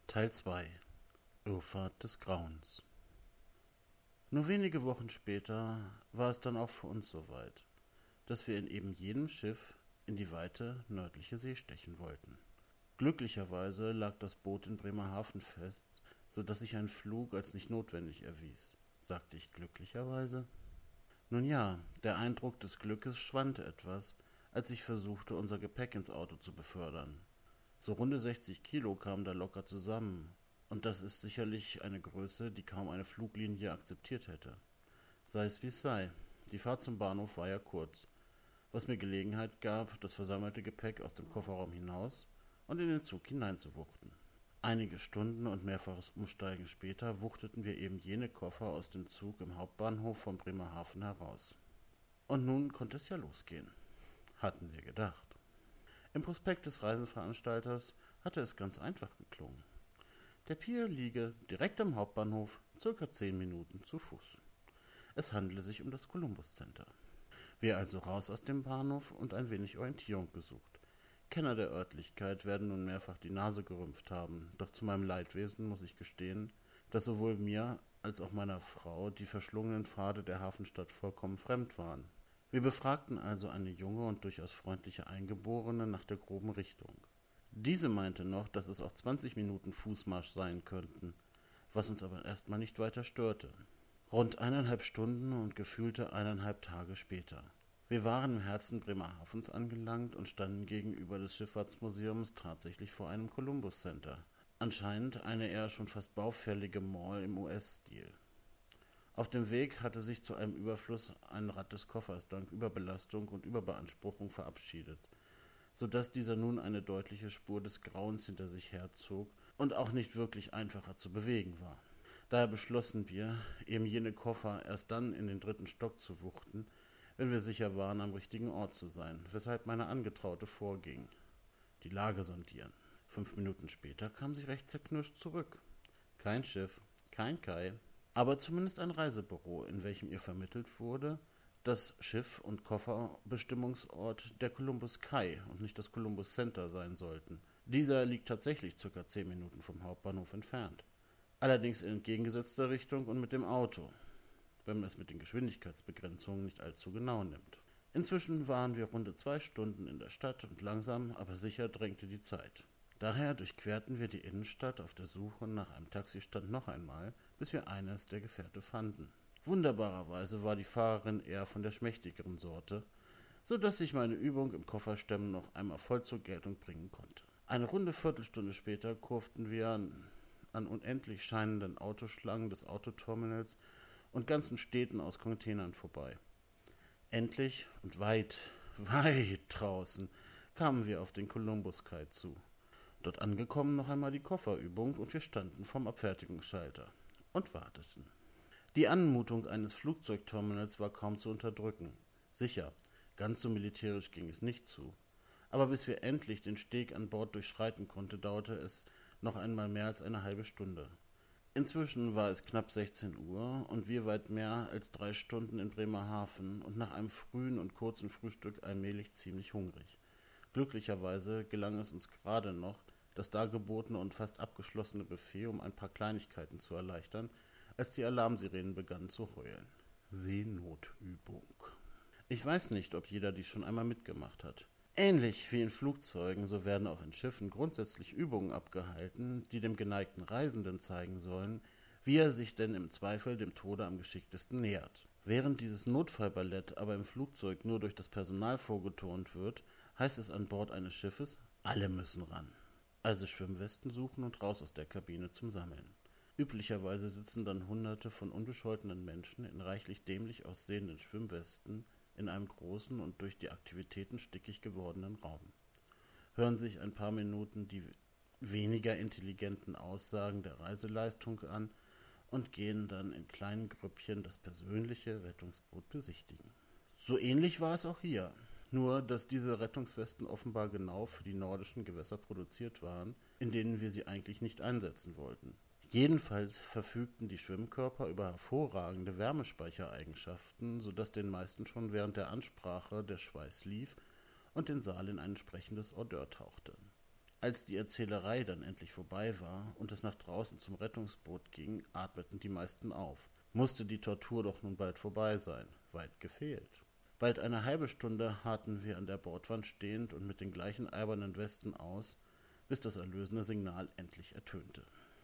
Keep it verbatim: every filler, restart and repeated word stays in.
Teil zwei Irrfahrt des Grauens. Nur wenige Wochen später war es dann auch für uns soweit, dass wir in eben jenem Schiff in die weite nördliche See stechen wollten. Glücklicherweise lag das Boot in Bremerhaven fest, so dass sich ein Flug als nicht notwendig erwies. Sagte ich glücklicherweise? Nun ja, der Eindruck des Glückes schwand etwas, als ich versuchte, unser Gepäck ins Auto zu befördern. So runde sechzig Kilo kamen da locker zusammen, und das ist sicherlich eine Größe, die kaum eine Fluglinie akzeptiert hätte. Sei es wie es sei, die Fahrt zum Bahnhof war ja kurz, was mir Gelegenheit gab, das versammelte Gepäck aus dem Kofferraum hinaus und in den Zug hineinzuwuchten. Einige Stunden und mehrfaches Umsteigen später wuchteten wir eben jene Koffer aus dem Zug im Hauptbahnhof von Bremerhaven heraus. Und nun konnte es ja losgehen, hatten wir gedacht. Im Prospekt des Reiseveranstalters hatte es ganz einfach geklungen. Der Pier liege direkt am Hauptbahnhof, circa zehn Minuten zu Fuß. Es handele sich um das Columbus Center. Wir also raus aus dem Bahnhof und ein wenig Orientierung gesucht. Kenner der Örtlichkeit werden nun mehrfach die Nase gerümpft haben, doch zu meinem Leidwesen muss ich gestehen, dass sowohl mir als auch meiner Frau die verschlungenen Pfade der Hafenstadt vollkommen fremd waren. Wir befragten also eine junge und durchaus freundliche Eingeborene nach der groben Richtung. Diese meinte noch, dass es auch zwanzig Minuten Fußmarsch sein könnten, was uns aber erstmal nicht weiter störte. Rund eineinhalb Stunden und gefühlte eineinhalb Tage später. Wir waren im Herzen Bremerhavens angelangt und standen gegenüber des Schifffahrtsmuseums tatsächlich vor einem Columbus Center. Anscheinend eine eher schon fast baufällige Mall im U S-Stil. Auf dem Weg hatte sich zu einem Überfluss ein Rad des Koffers dank Überbelastung und Überbeanspruchung verabschiedet, so dass dieser nun eine deutliche Spur des Grauens hinter sich herzog und auch nicht wirklich einfacher zu bewegen war. Daher beschlossen wir, eben jene Koffer erst dann in den dritten Stock zu wuchten, wenn wir sicher waren, am richtigen Ort zu sein, weshalb meine Angetraute vorging. Die Lage sondieren. Fünf Minuten später kam sie recht zerknirscht zurück. Kein Schiff, kein Kai, aber zumindest ein Reisebüro, in welchem ihr vermittelt wurde, dass Schiff- und Kofferbestimmungsort der Columbus Kai und nicht das Columbus Center sein sollten. Dieser liegt tatsächlich ca. zehn Minuten vom Hauptbahnhof entfernt. Allerdings in entgegengesetzter Richtung und mit dem Auto, wenn man es mit den Geschwindigkeitsbegrenzungen nicht allzu genau nimmt. Inzwischen waren wir runde zwei Stunden in der Stadt und langsam, aber sicher drängte die Zeit. Daher durchquerten wir die Innenstadt auf der Suche nach einem Taxistand noch einmal, bis wir eines der Gefährte fanden. Wunderbarerweise war die Fahrerin eher von der schmächtigeren Sorte, so dass ich meine Übung im Kofferstemmen noch einmal voll zur Geltung bringen konnte. Eine runde Viertelstunde später kurften wir an, an unendlich scheinenden Autoschlangen des Autoterminals und ganzen Städten aus Containern vorbei. Endlich und weit, weit draußen kamen wir auf den Columbus Kai zu. Dort angekommen noch einmal die Kofferübung und wir standen vorm Abfertigungsschalter und warteten. Die Anmutung eines Flugzeugterminals war kaum zu unterdrücken. Sicher, ganz so militärisch ging es nicht zu. Aber bis wir endlich den Steg an Bord durchschreiten konnten, dauerte es noch einmal mehr als eine halbe Stunde. Inzwischen war es knapp sechzehn Uhr und wir weit mehr als drei Stunden in Bremerhaven und nach einem frühen und kurzen Frühstück allmählich ziemlich hungrig. Glücklicherweise gelang es uns gerade noch, das dargebotene und fast abgeschlossene Buffet um ein paar Kleinigkeiten zu erleichtern, als die Alarmsirenen begannen zu heulen. Seenotübung. Ich weiß nicht, ob jeder dies schon einmal mitgemacht hat. Ähnlich wie in Flugzeugen, so werden auch in Schiffen grundsätzlich Übungen abgehalten, die dem geneigten Reisenden zeigen sollen, wie er sich denn im Zweifel dem Tode am geschicktesten nähert. Während dieses Notfallballett aber im Flugzeug nur durch das Personal vorgetont wird, heißt es an Bord eines Schiffes, alle müssen ran. Also Schwimmwesten suchen und raus aus der Kabine zum Sammeln. Üblicherweise sitzen dann Hunderte von unbescholtenen Menschen in reichlich dämlich aussehenden Schwimmwesten in einem großen und durch die Aktivitäten stickig gewordenen Raum. Hören sich ein paar Minuten die weniger intelligenten Aussagen der Reiseleistung an und gehen dann in kleinen Grüppchen das persönliche Rettungsboot besichtigen. So ähnlich war es auch hier, nur dass diese Rettungswesten offenbar genau für die nordischen Gewässer produziert waren, in denen wir sie eigentlich nicht einsetzen wollten. Jedenfalls verfügten die Schwimmkörper über hervorragende Wärmespeichereigenschaften, sodass den meisten schon während der Ansprache der Schweiß lief und den Saal in ein entsprechendes Odeur tauchte. Als die Erzählerei dann endlich vorbei war und es nach draußen zum Rettungsboot ging, atmeten die meisten auf. Musste die Tortur doch nun bald vorbei sein. Weit gefehlt. Bald eine halbe Stunde harrten wir an der Bordwand stehend und mit den gleichen albernen Westen aus, bis das erlösende Signal endlich ertönte.